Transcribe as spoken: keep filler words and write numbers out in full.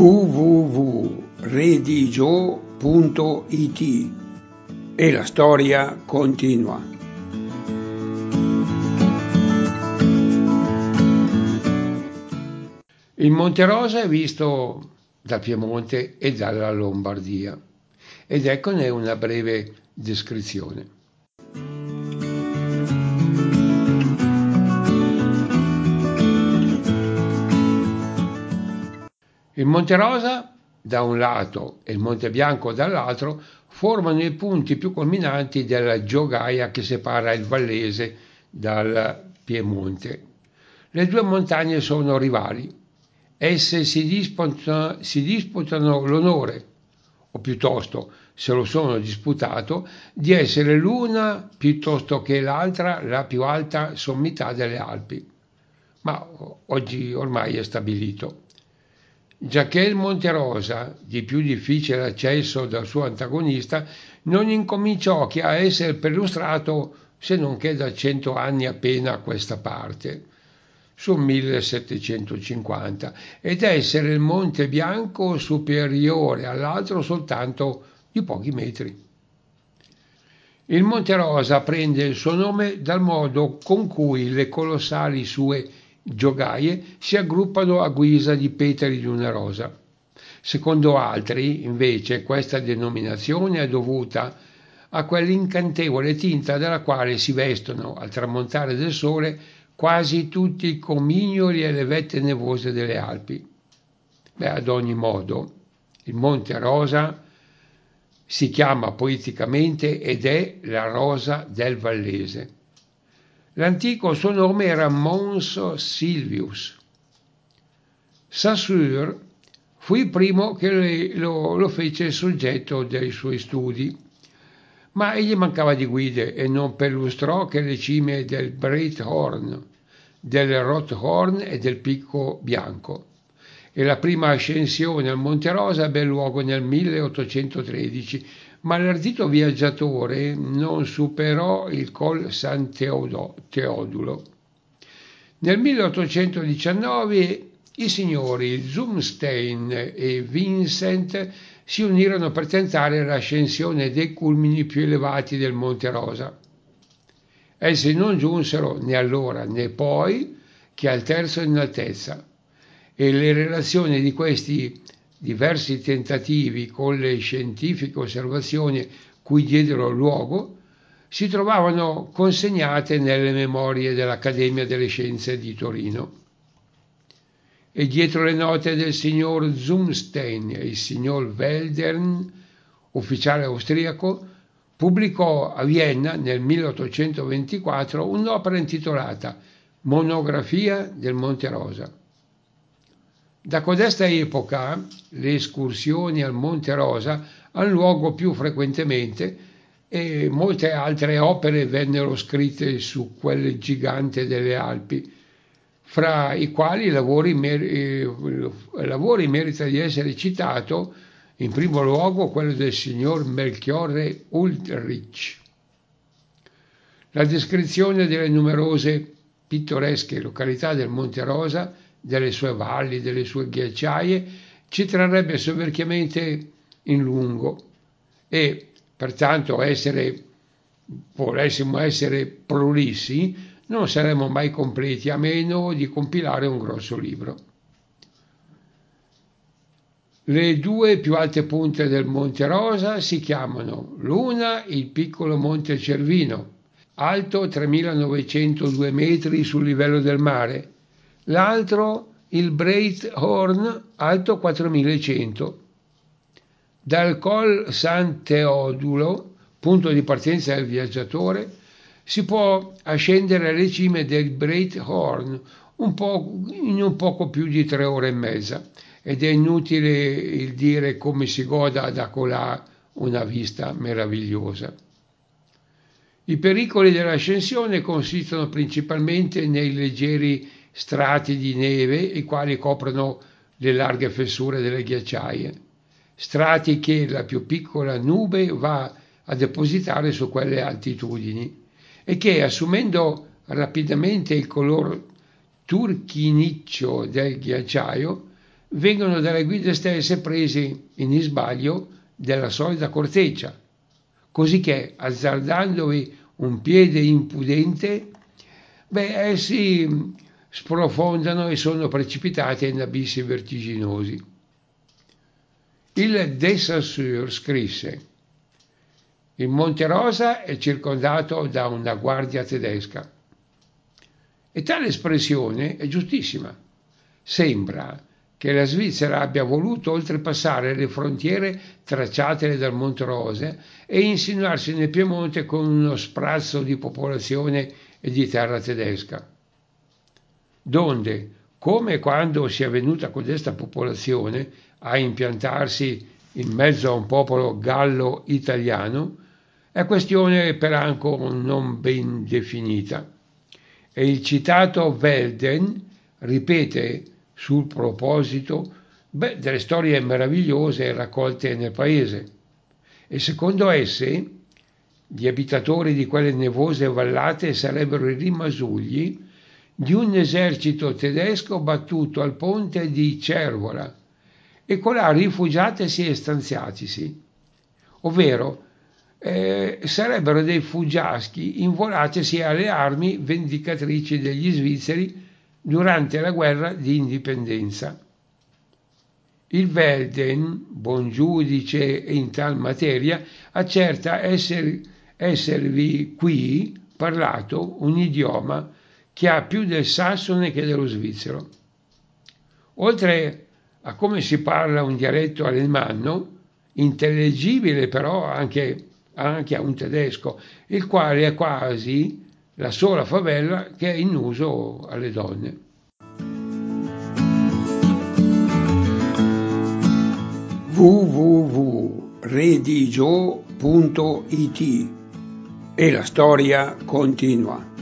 w w w punto redigio punto i t e la storia continua. Il Monte Rosa è visto dal Piemonte e dalla Lombardia, ed eccone una breve descrizione. Il Monte Rosa da un lato e il Monte Bianco dall'altro formano i punti più culminanti della giogaia che separa il Vallese dal Piemonte. Le due montagne sono rivali. Esse si disputano, si disputano l'onore, o piuttosto, se lo sono disputato, di essere l'una piuttosto che l'altra la più alta sommità delle Alpi. Ma oggi ormai è stabilito. Giacché il Monte Rosa, di più difficile accesso dal suo antagonista, non incominciò che a essere perlustrato se non che da cento anni appena a questa parte, sul millesettecentocinquanta, ed essere il Monte Bianco superiore all'altro soltanto di pochi metri. Il Monte Rosa prende il suo nome dal modo con cui le colossali sue giogaie si aggruppano a guisa di petali di una rosa. Secondo altri, invece, questa denominazione è dovuta a quell'incantevole tinta della quale si vestono, al tramontare del sole, quasi tutti i comignoli e le vette nevose delle Alpi. Beh, ad ogni modo, il Monte Rosa si chiama poeticamente ed è la rosa del Vallese. L'antico suo nome era Mons Silvius. Saussure fu il primo che lo, lo fece soggetto dei suoi studi, ma egli mancava di guide e non perlustrò che le cime del Breithorn, del Rothorn e del Picco Bianco. E la prima ascensione al Monte Rosa ebbe luogo nel milleottocentotredici, ma l'ardito viaggiatore non superò il Col San Teodulo. Nel milleottocentodiciannove i signori Zumstein e Vincent si unirono per tentare l'ascensione dei culmini più elevati del Monte Rosa. Essi non giunsero né allora né poi che al terzo in altezza, e le relazioni di questi diversi tentativi con le scientifiche osservazioni cui diedero luogo si trovavano consegnate nelle memorie dell'Accademia delle Scienze di Torino. E dietro le note del signor Zumstein e il signor Weldern, ufficiale austriaco, pubblicò a Vienna nel milleottocentoventiquattro un'opera intitolata Monografia del Monte Rosa. Da codesta epoca le escursioni al Monte Rosa hanno luogo più frequentemente e molte altre opere vennero scritte su quel gigante delle Alpi, fra i quali lavori, mer- lavori merita di essere citato in primo luogo quello del signor Melchiorre Ulrich. La descrizione delle numerose pittoresche località del Monte Rosa, delle sue valli, delle sue ghiacciaie, ci trarrebbe soverchiamente in lungo e, pertanto, essere, volessimo essere prolissi, non saremmo mai completi a meno di compilare un grosso libro. Le due più alte punte del Monte Rosa si chiamano l'una il piccolo Monte Cervino, alto tremilanovecentodue metri sul livello del mare, l'altro il Breithorn, alto quattromilacento. Dal Col San Teodulo, punto di partenza del viaggiatore, si può ascendere alle cime del Breithorn un po', in un poco più di tre ore e mezza, ed è inutile il dire come si goda da colà una vista meravigliosa. I pericoli dell'ascensione consistono principalmente nei leggeri strati di neve, i quali coprono le larghe fessure delle ghiacciaie, strati che la più piccola nube va a depositare su quelle altitudini e che, assumendo rapidamente il color turchiniccio del ghiacciaio, vengono dalle guide stesse presi in sbaglio della solita corteccia, cosicché azzardandovi un piede impudente, beh, essi sprofondano e sono precipitati in abissi vertiginosi. Il de Saussure scrisse: il Monte Rosa è circondato da una guardia tedesca. E tale espressione è giustissima. Sembra che la Svizzera abbia voluto oltrepassare le frontiere tracciate dal Monte Rosa e insinuarsi nel Piemonte con uno sprazzo di popolazione e di terra tedesca. Donde, come quando sia venuta codesta popolazione a impiantarsi in mezzo a un popolo gallo-italiano, è questione peraltro non ben definita. E il citato Welden ripete sul proposito beh, delle storie meravigliose raccolte nel paese. E secondo esse, gli abitatori di quelle nevose vallate sarebbero i rimasugli di un esercito tedesco battuto al ponte di Cervola e colà rifugiatisi e stanziatisi, ovvero eh, sarebbero dei fuggiaschi involatisi alle armi vendicatrici degli svizzeri durante la guerra di indipendenza. Il Welden, buon giudice in tal materia, accerta esser, esservi qui parlato un idioma che ha più del sassone che dello svizzero. Oltre a come si parla un dialetto alemanno, intellegibile però anche, anche a un tedesco, il quale è quasi la sola favela che è in uso alle donne. w w w punto redigio punto i t e la storia continua.